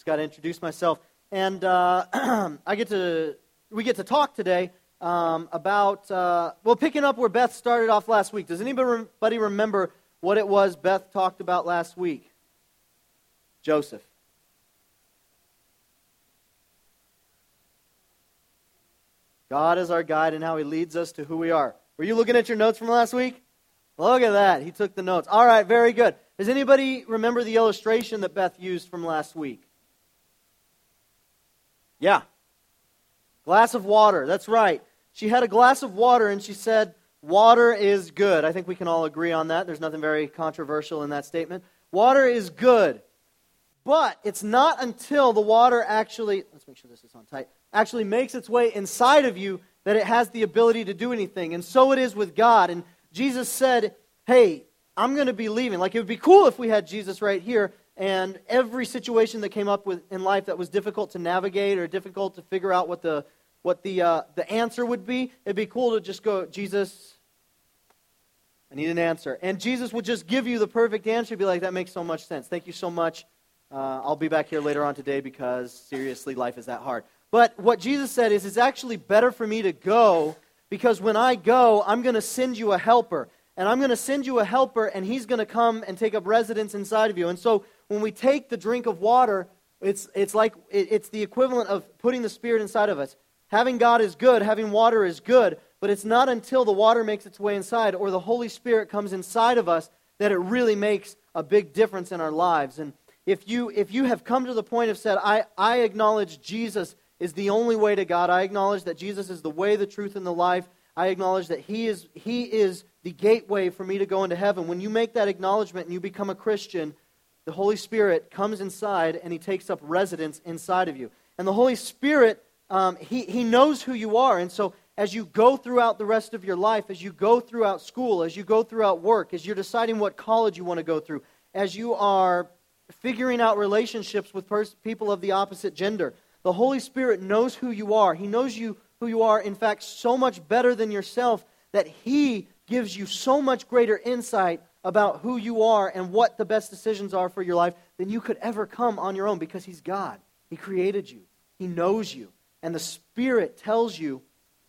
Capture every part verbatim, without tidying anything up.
Just got to introduce myself. And uh, I get to, we get to talk today um, about, uh, well, picking up where Beth started off last week. Does anybody remember what it was Beth talked about last week? Joseph. God is our guide and how He leads us to who we are. Were you looking at your notes from last week? Look at that. He took the notes. All right, very good. Does anybody remember the illustration that Beth used from last week? Yeah. Glass of water. That's right. She had a glass of water and she said, water is good. I think we can all agree on that. There's nothing very controversial in that statement. Water is good. But it's not until the water actually, let's make sure this is on tight, actually makes its way inside of you that it has the ability to do anything. And so it is with God. And Jesus said, hey, I'm going to be leaving. Like, it would be cool if we had Jesus right here, and every situation that came up with in life that was difficult to navigate or difficult to figure out what the what the uh, the answer would be, it'd be cool to just go, Jesus, I need an answer. And Jesus would just give you the perfect answer. You'd be like, that makes so much sense. Thank you so much. Uh, I'll be back here later on today because, seriously, life is that hard. But what Jesus said is, it's actually better for me to go, because when I go, I'm going to send you a helper. And I'm going to send you a helper, and he's going to come and take up residence inside of you. And so when we take the drink of water, it's it's like it, it's the equivalent of putting the Spirit inside of us. Having God is good, having water is good, but it's not until the water makes its way inside or the Holy Spirit comes inside of us that it really makes a big difference in our lives. And if you if you have come to the point of said, I, I acknowledge Jesus is the only way to God, I acknowledge that Jesus is the way, the truth, and the life, I acknowledge that He is He is the gateway for me to go into heaven. When you make that acknowledgement and you become a Christian, the Holy Spirit comes inside and He takes up residence inside of you. And the Holy Spirit, um, he, he knows who you are. And so as you go throughout the rest of your life, as you go throughout school, as you go throughout work, as you're deciding what college you want to go through, as you are figuring out relationships with pers- people of the opposite gender, the Holy Spirit knows who you are. He knows you who you are, in fact, so much better than yourself, that He gives you so much greater insight about who you are and what the best decisions are for your life than you could ever come on your own, because He's God. He created you. He knows you. And the Spirit tells you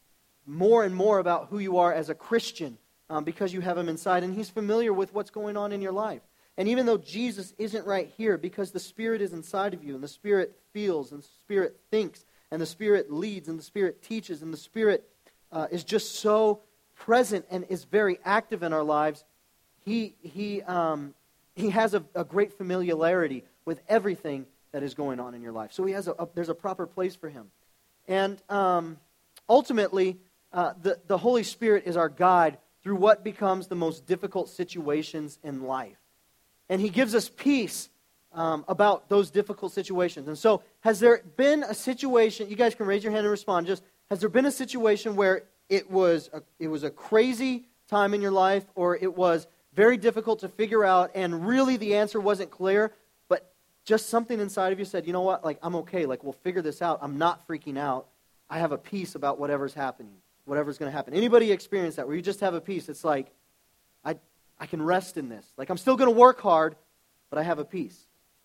more and more about who you are as a Christian um, because you have Him inside, and He's familiar with what's going on in your life. And even though Jesus isn't right here, because the Spirit is inside of you, and the Spirit feels, and the Spirit thinks, and the Spirit leads, and the Spirit teaches, and the Spirit uh, is just so present and is very active in our lives, He he um, he has a, a great familiarity with everything that is going on in your life. So he has a, a there's a proper place for Him, and um, ultimately, uh, the the Holy Spirit is our guide through what becomes the most difficult situations in life, and He gives us peace um, about those difficult situations. And so, has there been a situation? You guys can raise your hand and respond. Just has there been a situation where It was a, it was a crazy time in your life, or it was very difficult to figure out, and really the answer wasn't clear, but just something inside of you said, you know what, like, I'm okay, like, we'll figure this out. I'm not freaking out. I have a peace about whatever's happening, whatever's going to happen. Anybody experience that, where you just have a peace? It's like, I, I can rest in this. Like, I'm still going to work hard, but I have a peace.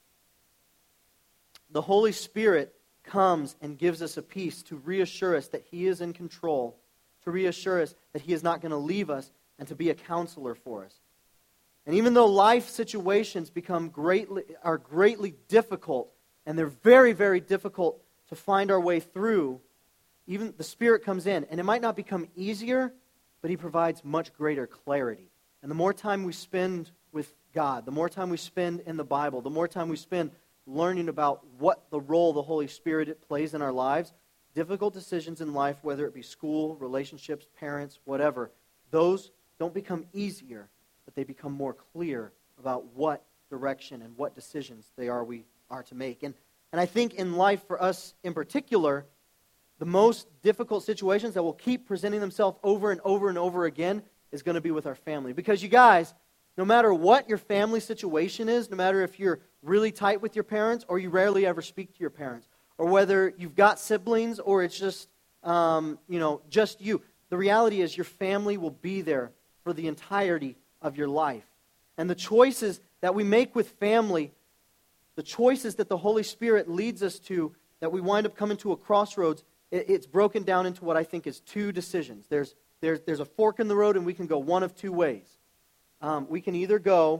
The Holy Spirit comes and gives us a peace to reassure us that He is in control, to reassure us that He is not going to leave us, and to be a counselor for us. And even though life situations become greatly are greatly difficult, and they're very, very difficult to find our way through, even the Spirit comes in, and it might not become easier, but He provides much greater clarity. And the more time we spend with God, the more time we spend in the Bible, the more time we spend learning about what the role the Holy Spirit plays in our lives, difficult decisions in life, whether it be school, relationships, parents, whatever, those don't become easier, but they become more clear about what direction and what decisions they are we are to make. And and I think in life, for us in particular, the most difficult situations that will keep presenting themselves over and over and over again is going to be with our family. Because you guys, no matter what your family situation is, no matter if you're really tight with your parents or you rarely ever speak to your parents, or whether you've got siblings or it's just, um, you know, just you, the reality is your family will be there for the entirety of your life. And the choices that we make with family the choices that the Holy Spirit leads us to, that we wind up coming to a crossroads, it, it's broken down into what I think is two decisions. There's, there's, there's a fork in the road, and we can go one of two ways. Um, we can either go,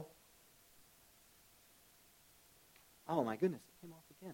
oh my goodness, it came off again.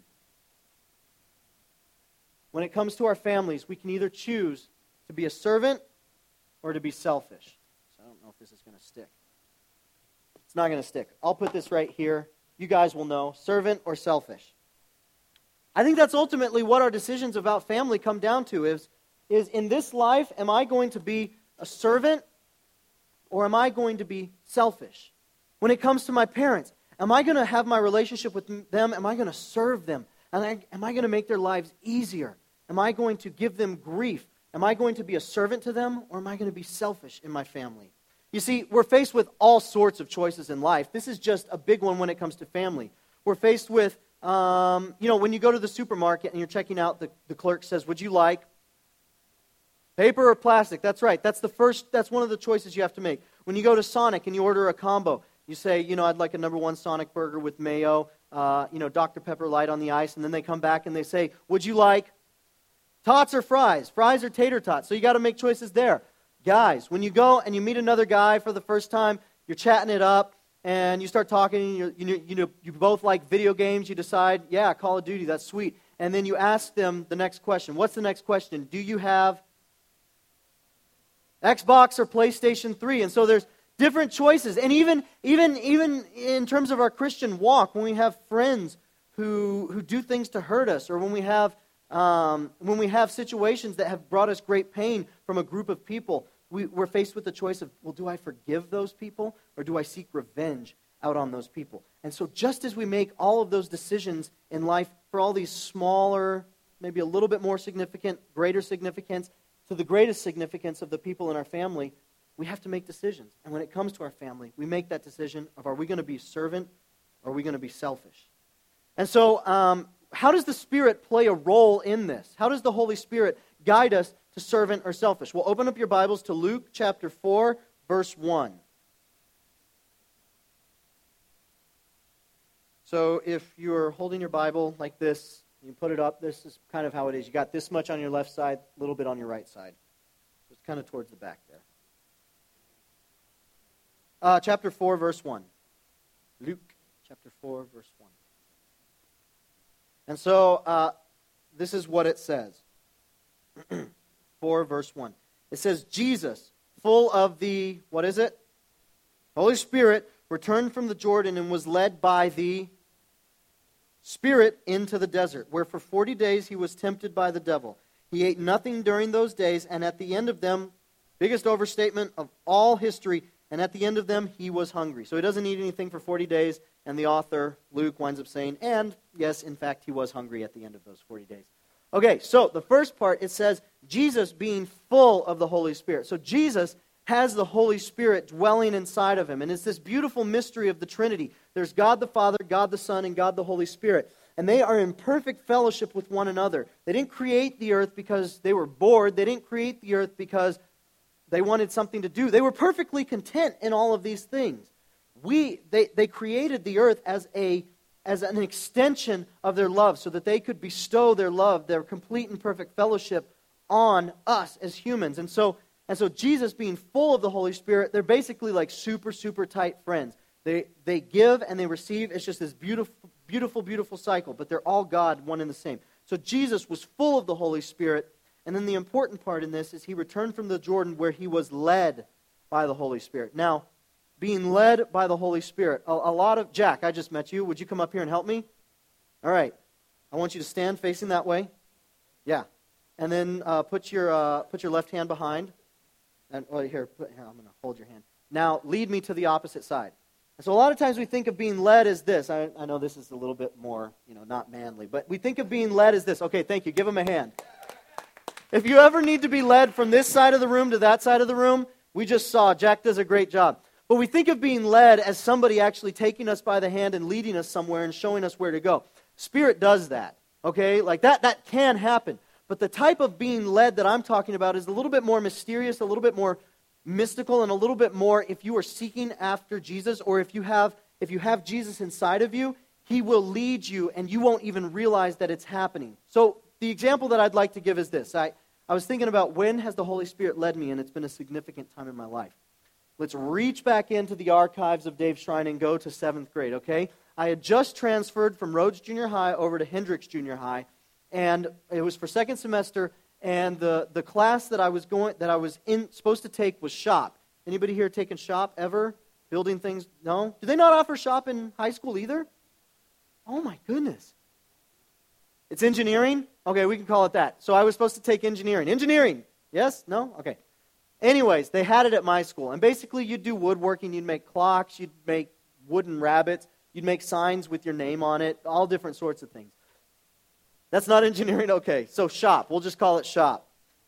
When it comes to our families, we can either choose to be a servant or to be selfish. So I don't know if this is going to stick. It's not going to stick. I'll put this right here. You guys will know. Servant or selfish. I think that's ultimately what our decisions about family come down to is, is in this life, am I going to be a servant or am I going to be selfish? When it comes to my parents, am I going to have my relationship with them? Am I going to serve them? Am I, am I going to make their lives easier? Am I going to give them grief? Am I going to be a servant to them or am I going to be selfish in my family? You see, we're faced with all sorts of choices in life. This is just a big one when it comes to family. We're faced with, um, you know, when you go to the supermarket and you're checking out, the, the clerk says, would you like paper or plastic? That's right. That's the first, that's one of the choices you have to make. When you go to Sonic and you order a combo, you say, you know, I'd like a number one Sonic burger with mayo, uh, you know, Doctor Pepper Light on the ice, and then they come back and they say, would you like tots or fries? Fries or tater tots? So you got to make choices there. Guys, when you go and you meet another guy for the first time, you're chatting it up, and you start talking, you you you know, you both like video games, you decide, yeah, Call of Duty, that's sweet. And then you ask them the next question. What's the next question? Do you have Xbox or PlayStation three? And so there's different choices. And even even even in terms of our Christian walk, when we have friends who who do things to hurt us, or when we have um, when we have situations that have brought us great pain from a group of people, we, we're faced with the choice of, well, do I forgive those people or do I seek revenge out on those people? And so just as we make all of those decisions in life for all these smaller, maybe a little bit more significant, greater significance, to the greatest significance of the people in our family, we have to make decisions. And when it comes to our family, we make that decision of, are we going to be servant or are we going to be selfish? And so um, how does the Spirit play a role in this? How does the Holy Spirit guide us to servant or selfish? Well, open up your Bibles to Luke chapter four, verse one. So if you're holding your Bible like this, you put it up, this is kind of how it is. You got this much on your left side, a little bit on your right side. So it's kind of towards the back there. Uh, chapter four, verse one. Luke chapter four, verse one. And so uh, this is what it says. four, verse one. It says, Jesus, full of the, what is it? Holy Spirit, returned from the Jordan and was led by the Spirit into the desert, where for forty days he was tempted by the devil. He ate nothing during those days, and at the end of them, biggest overstatement of all history, and at the end of them, he was hungry. So he doesn't eat anything for forty days, and the author, Luke, winds up saying, and yes, in fact, he was hungry at the end of those forty days. Okay, so the first part, it says, Jesus being full of the Holy Spirit. So Jesus has the Holy Spirit dwelling inside of him, and it's this beautiful mystery of the Trinity. There's God the Father, God the Son, and God the Holy Spirit. And they are in perfect fellowship with one another. They didn't create the earth because they were bored. They didn't create the earth because they wanted something to do. They were perfectly content in all of these things. We, they, they created the earth as a as an extension of their love so that they could bestow their love, their complete and perfect fellowship on us as humans. And so, and so Jesus being full of the Holy Spirit, they're basically like super, super tight friends. They, they give and they receive. It's just this beautiful, beautiful, beautiful cycle, but they're all God, one and the same. So Jesus was full of the Holy Spirit. And then the important part in this is he returned from the Jordan where he was led by the Holy Spirit. Now, being led by the Holy Spirit. A, a lot of... Jack, I just met you. Would you come up here and help me? All right. I want you to stand facing that way. Yeah. And then uh, put your uh, put your left hand behind. And well, here, put, here, I'm going to hold your hand. Now, lead me to the opposite side. And so a lot of times we think of being led as this. I, I know this is a little bit more, you know, not manly. But we think of being led as this. Okay, thank you. Give him a hand. If you ever need to be led from this side of the room to that side of the room, we just saw Jack does a great job. But we think of being led as somebody actually taking us by the hand and leading us somewhere and showing us where to go. Spirit does that, okay? Like that, that can happen. But the type of being led that I'm talking about is a little bit more mysterious, a little bit more mystical, and a little bit more if you are seeking after Jesus, or if you have if you have Jesus inside of you, He will lead you, and you won't even realize that it's happening. So the example that I'd like to give is this. I, I was thinking about when has the Holy Spirit led me, and it's been a significant time in my life. Let's reach back into the archives of Dave Shrine and go to seventh grade, okay? I had just transferred from Rhodes Junior High over to Hendricks Junior High, and it was for second semester, and the, the class that I was going that I was in supposed to take was shop. Anybody here taken shop ever? Building things? No? Do they not offer shop in high school either? Oh my goodness. It's engineering? Okay, we can call it that. So I was supposed to take engineering. Engineering? Yes? No? Okay. Anyways, they had it at my school. And basically you'd do woodworking, you'd make clocks, you'd make wooden rabbits, you'd make signs with your name on it, all different sorts of things. That's not engineering? Okay, so shop. We'll just call it shop.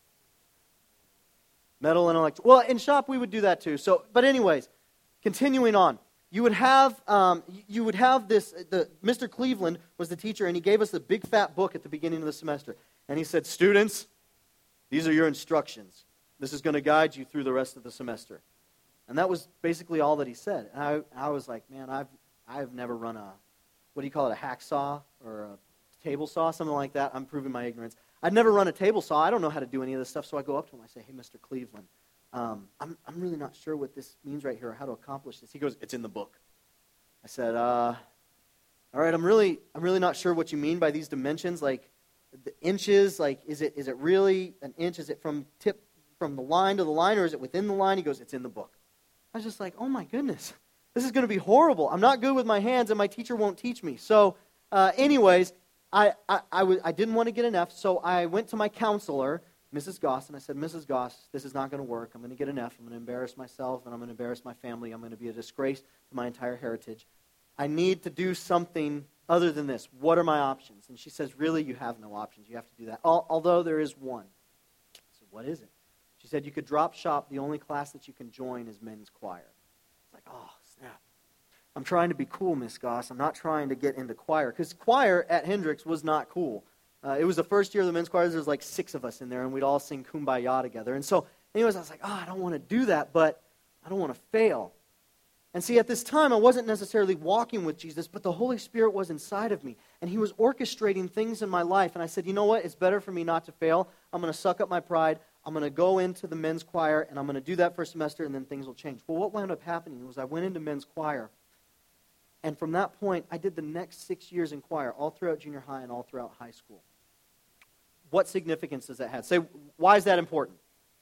Metal and electrical. Well, in shop we would do that too. So, but anyways, continuing on. You would have um, you would have this, the, Mister Cleveland was the teacher, and he gave us a big fat book at the beginning of the semester. And he said, students, these are your instructions. This is going to guide you through the rest of the semester. And that was basically all that he said. And I, I was like, man, I've I've never run a, what do you call it, a hacksaw or a table saw, something like that. I'm proving my ignorance. I'd never run a table saw. I don't know how to do any of this stuff. So I go up to him. I say, hey, Mister Cleveland, um, I'm I'm really not sure what this means right here or how to accomplish this. He goes, it's in the book. I said, uh, all right, I'm really I'm really not sure what you mean by these dimensions. Like the inches, like is it is it really an inch? Is it from tip from the line to the line, or is it within the line? He goes, it's in the book. I was just like, oh my goodness, this is going to be horrible. I'm not good with my hands, and my teacher won't teach me. So, uh, anyways, I I, I, w- I didn't want to get an F, so I went to my counselor, Missus Goss, and I said, Missus Goss, this is not going to work. I'm going to get an F. I'm going to embarrass myself, and I'm going to embarrass my family. I'm going to be a disgrace to my entire heritage. I need to do something other than this. What are my options? And she says, really, you have no options. You have to do that. Al- although there is one. I said, what is it? She said, you could drop shop. The only class that you can join is men's choir. It's like, oh, snap. I'm trying to be cool, Miss Goss. I'm not trying to get into choir. Because choir at Hendricks was not cool. Uh, it was the first year of the men's choir. There was like six of us in there, and we'd all sing Kumbaya together. And so, anyways, I was like, oh, I don't want to do that, but I don't want to fail. And see, at this time, I wasn't necessarily walking with Jesus, but the Holy Spirit was inside of me. And He was orchestrating things in my life. And I said, you know what? It's better for me not to fail. I'm going to suck up my pride. I'm going to go into the men's choir, and I'm going to do that for a semester, and then things will change. Well, what wound up happening was I went into men's choir. And from that point, I did the next six years in choir, all throughout junior high and all throughout high school. What significance does that have? Say, why is that important?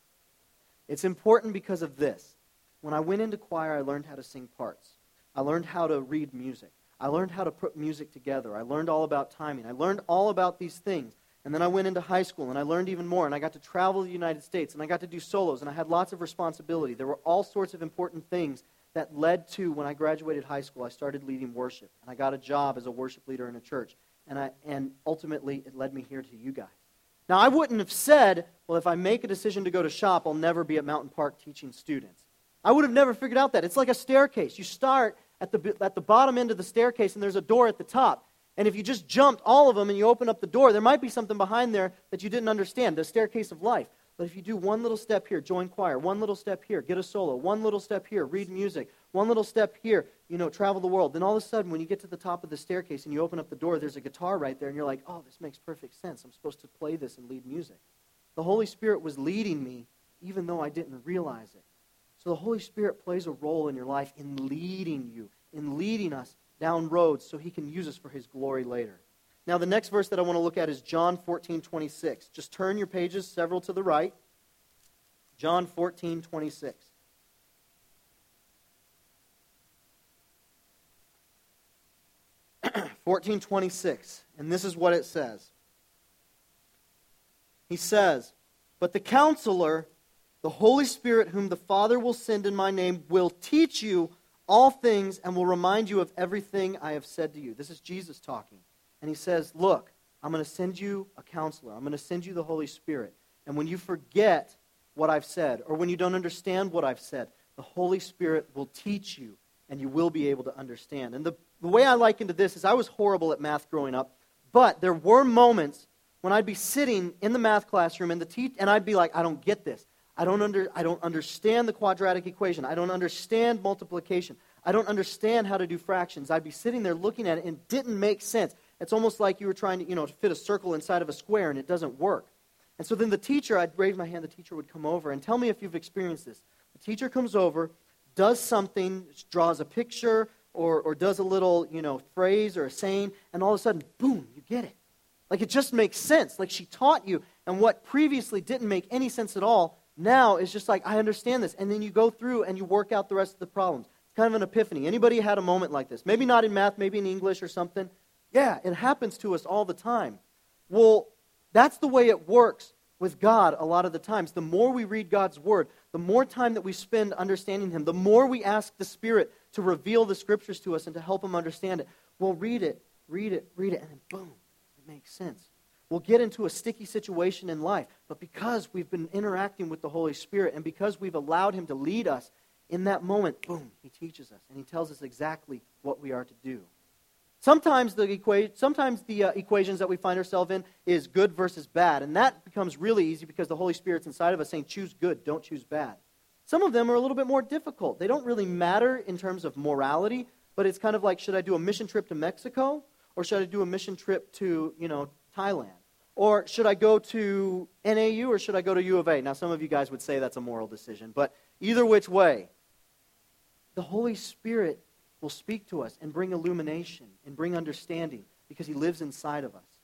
It's important because of this. When I went into choir, I learned how to sing parts. I learned how to read music. I learned how to put music together. I learned all about timing. I learned all about these things. And then I went into high school, and I learned even more. And I got to travel the United States, and I got to do solos, and I had lots of responsibility. There were all sorts of important things that led to, when I graduated high school, I started leading worship. And I got a job as a worship leader in a church. And I and ultimately, it led me here to you guys. Now, I wouldn't have said, well, if I make a decision to go to shop, I'll never be at Mountain Park teaching students. I would have never figured out that. It's like a staircase. You start at the at the bottom end of the staircase, and there's a door at the top. And if you just jumped all of them and you open up the door, there might be something behind there that you didn't understand, the staircase of life. But if you do one little step here, join choir, one little step here, get a solo, one little step here, read music, one little step here, you know, travel the world, then all of a sudden when you get to the top of the staircase and you open up the door, there's a guitar right there, and you're like, oh, this makes perfect sense. I'm supposed to play this and lead music. The Holy Spirit was leading me even though I didn't realize it. So the Holy Spirit plays a role in your life in leading you, in leading us down roads so He can use us for His glory later. Now the next verse that I want to look at is John fourteen twenty-six. Just turn your pages several to the right. John fourteen twenty-six. fourteen twenty-six. And this is what it says. He says, but the Counselor, the Holy Spirit, whom the Father will send in my name, will teach you all things and will remind you of everything I have said to you. This is Jesus talking. And He says, look, I'm going to send you a counselor. I'm going to send you the Holy Spirit. And when you forget what I've said, or when you don't understand what I've said, the Holy Spirit will teach you, and you will be able to understand. And the, the way I liken to this is I was horrible at math growing up, but there were moments when I'd be sitting in the math classroom and the te- and I'd be like, I don't get this. I don't under I don't understand the quadratic equation. I don't understand multiplication. I don't understand how to do fractions. I'd be sitting there looking at it and it didn't make sense. It's almost like you were trying to, you know, to fit a circle inside of a square and it doesn't work. And so then the teacher, I'd raise my hand, the teacher would come over and tell me if you've experienced this. The teacher comes over, does something, draws a picture or, or does a little, you know, phrase or a saying, and all of a sudden, boom, you get it. Like it just makes sense. Like she taught you, and what previously didn't make any sense at all, now is just like, I understand this. And then you go through and you work out the rest of the problems. It's kind of an epiphany. Anybody had a moment like this? Maybe not in math, maybe in English or something. Yeah, it happens to us all the time. Well, that's the way it works with God a lot of the times. The more we read God's Word, the more time that we spend understanding Him, the more we ask the Spirit to reveal the Scriptures to us and to help Him understand it. We'll read it, read it, read it, and then boom, it makes sense. We'll get into a sticky situation in life, but because we've been interacting with the Holy Spirit and because we've allowed Him to lead us, in that moment, boom, He teaches us and He tells us exactly what we are to do. Sometimes the, equa- sometimes the uh, equations that we find ourselves in is good versus bad, and that becomes really easy because the Holy Spirit's inside of us saying, choose good, don't choose bad. Some of them are a little bit more difficult. They don't really matter in terms of morality, but it's kind of like, should I do a mission trip to Mexico, or should I do a mission trip to, you know, Thailand? Or should I go to N A U, or should I go to U of A? Now, some of you guys would say that's a moral decision, but either which way, the Holy Spirit will speak to us and bring illumination and bring understanding because He lives inside of us.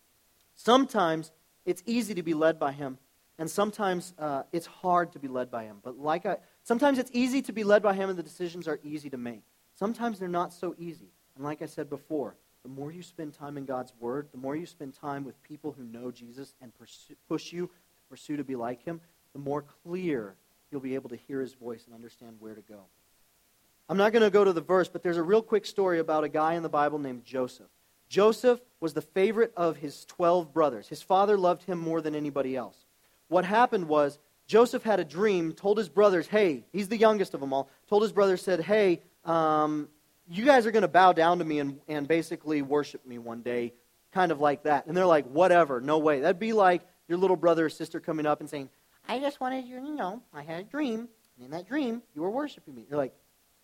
Sometimes it's easy to be led by Him, and sometimes uh, it's hard to be led by Him. But like I, sometimes it's easy to be led by Him and the decisions are easy to make. Sometimes they're not so easy. And like I said before, the more you spend time in God's Word, the more you spend time with people who know Jesus and pursue, push you to pursue to be like Him, the more clear you'll be able to hear His voice and understand where to go. I'm not going to go to the verse, but there's a real quick story about a guy in the Bible named Joseph. Joseph was the favorite of his twelve brothers. His father loved him more than anybody else. What happened was Joseph had a dream, told his brothers, hey, he's the youngest of them all, told his brothers, said, hey, um, you guys are going to bow down to me and, and basically worship me one day, kind of like that. And they're like, whatever, no way. That'd be like your little brother or sister coming up and saying, I just wanted you to know, I had a dream, and in that dream, you were worshiping me. You're like,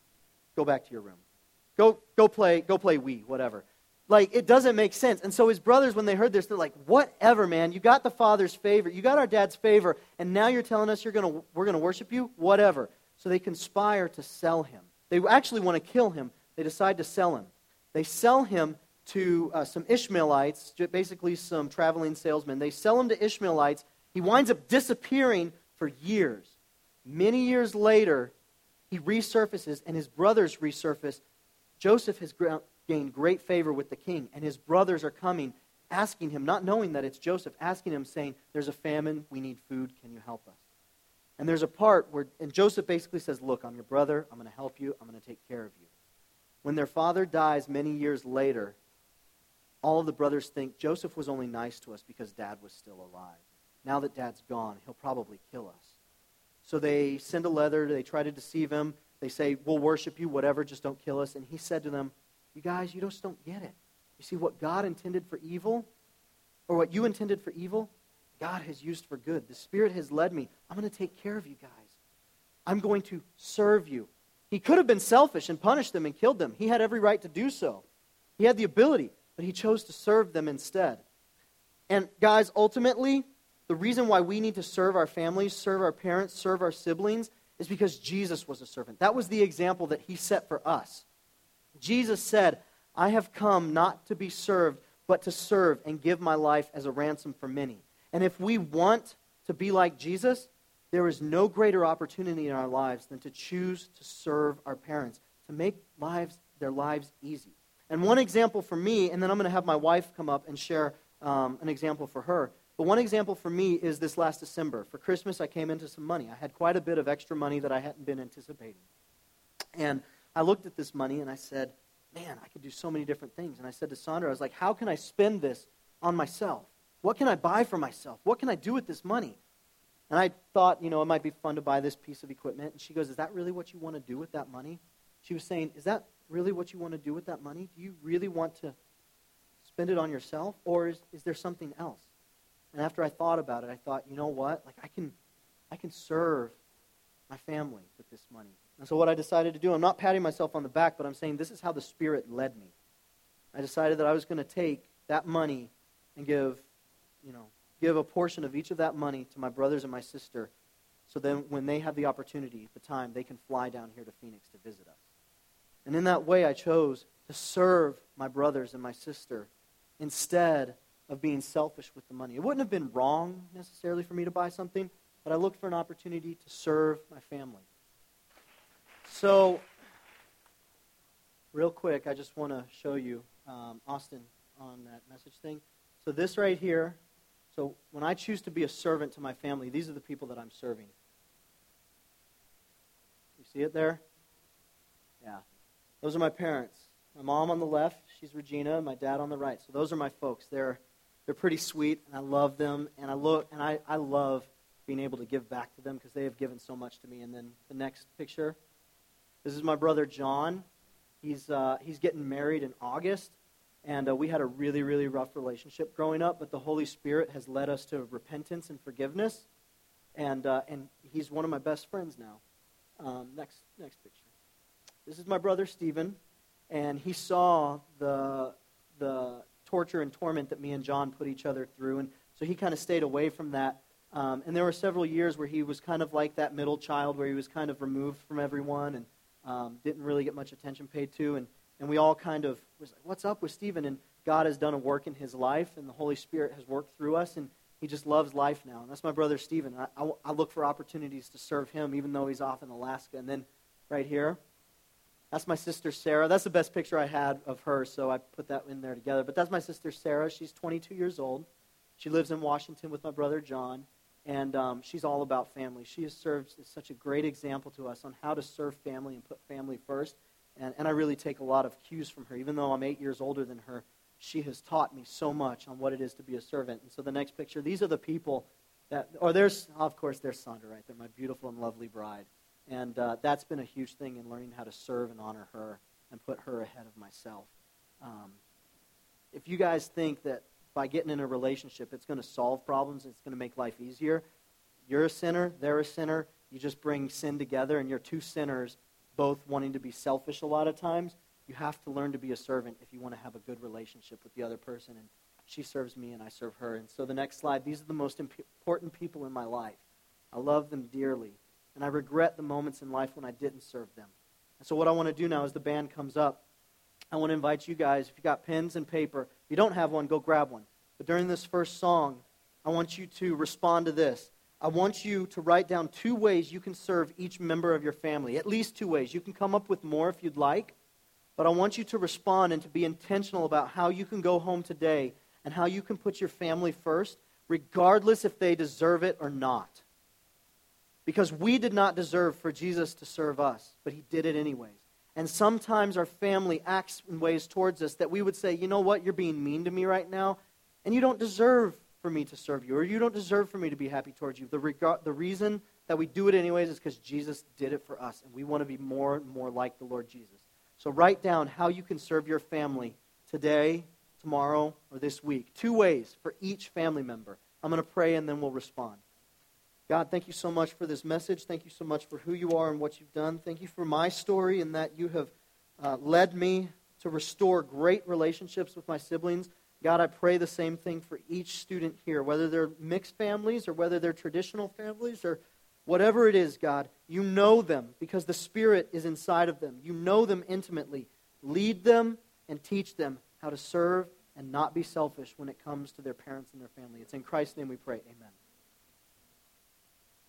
go back to your room. Go go play, go play Wii, whatever. Like, it doesn't make sense. And so his brothers, when they heard this, they're like, whatever, man. You got the father's favor. You got our dad's favor. And now you're telling us you're gonna we're going to worship you? Whatever. So they conspire to sell him. They actually want to kill him. They decide to sell him. They sell him to uh, some Ishmaelites, basically some traveling salesmen. They sell him to Ishmaelites. He winds up disappearing for years. Many years later, he resurfaces, and his brothers resurface. Joseph has gained great favor with the king, and his brothers are coming, asking him, not knowing that it's Joseph, asking him, saying, there's a famine, we need food, can you help us? And there's a part where, and Joseph basically says, look, I'm your brother, I'm going to help you, I'm going to take care of you. When their father dies many years later, all of the brothers think Joseph was only nice to us because Dad was still alive. Now that Dad's gone, he'll probably kill us. So they send a letter, they try to deceive him. They say, we'll worship you, whatever, just don't kill us. And he said to them, you guys, you just don't get it. You see, what God intended for evil, or what you intended for evil, God has used for good. The Spirit has led me. I'm going to take care of you guys. I'm going to serve you. He could have been selfish and punished them and killed them. He had every right to do so. He had the ability, but he chose to serve them instead. And guys, ultimately, the reason why we need to serve our families, serve our parents, serve our siblings, is because Jesus was a servant. That was the example that he set for us. Jesus said, I have come not to be served, but to serve and give my life as a ransom for many. And if we want to be like Jesus, there is no greater opportunity in our lives than to choose to serve our parents, to make lives their lives easy. And one example for me, and then I'm going to have my wife come up and share um, an example for her. But one example for me is this last December. For Christmas, I came into some money. I had quite a bit of extra money that I hadn't been anticipating. And I looked at this money and I said, man, I could do so many different things. And I said to Sandra, I was like, how can I spend this on myself? What can I buy for myself? What can I do with this money? And I thought, you know, it might be fun to buy this piece of equipment. And she goes, is that really what you want to do with that money? She was saying, is that really what you want to do with that money? Do you really want to spend it on yourself? Or is, is there something else? And after I thought about it, I thought, you know what? Like I can I can serve my family with this money. And so what I decided to do, I'm not patting myself on the back, but I'm saying this is how the Spirit led me. I decided that I was going to take that money and give, you know, give a portion of each of that money to my brothers and my sister, so then when they have the opportunity, the time, they can fly down here to Phoenix to visit us. And in that way, I chose to serve my brothers and my sister instead of being selfish with the money. It wouldn't have been wrong necessarily for me to buy something, but I looked for an opportunity to serve my family. So, real quick, I just want to show you, um, Austin, on that message thing. So this right here, so when I choose to be a servant to my family, these are the people that I'm serving. You see it there? Yeah. Those are my parents. My mom on the left, she's Regina, and my dad on the right. So those are my folks. They're they're pretty sweet, and I love them, and I look and I, I love being able to give back to them because they have given so much to me. And then the next picture, this is my brother John. He's uh, he's getting married in August, and uh, we had a really, really rough relationship growing up, but the Holy Spirit has led us to repentance and forgiveness, and uh, and he's one of my best friends now. Um, next next picture. This is my brother Stephen, and he saw the the torture and torment that me and John put each other through, and so he kind of stayed away from that. Um, and there were several years where he was kind of like that middle child, where he was kind of removed from everyone and um, didn't really get much attention paid to. And, and we all kind of was like, what's up with Stephen? And God has done a work in his life, and the Holy Spirit has worked through us, and he just loves life now. And that's my brother Stephen. I, I, I look for opportunities to serve him, even though he's off in Alaska. And then right here, that's my sister Sarah. That's the best picture I had of her, so I put that in there together. But that's my sister Sarah. She's twenty-two years old. She lives in Washington with my brother John. And um, she's all about family. She has served as such a great example to us on how to serve family and put family first. And, and I really take a lot of cues from her. Even though I'm eight years older than her, she has taught me so much on what it is to be a servant. And so the next picture, these are the people that, or there's, of course, there's Sandra right there, my beautiful and lovely bride. And uh, that's been a huge thing in learning how to serve and honor her and put her ahead of myself. Um, if you guys think that by getting in a relationship, it's going to solve problems, it's going to make life easier. You're a sinner, they're a sinner. You just bring sin together, and you're two sinners both wanting to be selfish a lot of times. You have to learn to be a servant if you want to have a good relationship with the other person. And she serves me, and I serve her. And so the next slide, these are the most important people in my life. I love them dearly, and I regret the moments in life when I didn't serve them. And so what I want to do now as the band comes up, I want to invite you guys, if you got pens and paper, if you don't have one, go grab one. But during this first song, I want you to respond to this. I want you to write down two ways you can serve each member of your family, at least two ways. You can come up with more if you'd like, but I want you to respond and to be intentional about how you can go home today and how you can put your family first, regardless if they deserve it or not. Because we did not deserve for Jesus to serve us, but he did it anyways. And sometimes our family acts in ways towards us that we would say, you know what, you're being mean to me right now, and you don't deserve for me to serve you, or you don't deserve for me to be happy towards you. The, reg- the reason that we do it anyways is because Jesus did it for us, and we want to be more and more like the Lord Jesus. So write down how you can serve your family today, tomorrow, or this week. Two ways for each family member. I'm going to pray, and then we'll respond. God, thank you so much for this message. Thank you so much for who you are and what you've done. Thank you for my story and that you have uh, led me to restore great relationships with my siblings. God, I pray the same thing for each student here, whether they're mixed families or whether they're traditional families or whatever it is, God. You know them because the Spirit is inside of them. You know them intimately. Lead them and teach them how to serve and not be selfish when it comes to their parents and their family. It's in Christ's name we pray. Amen.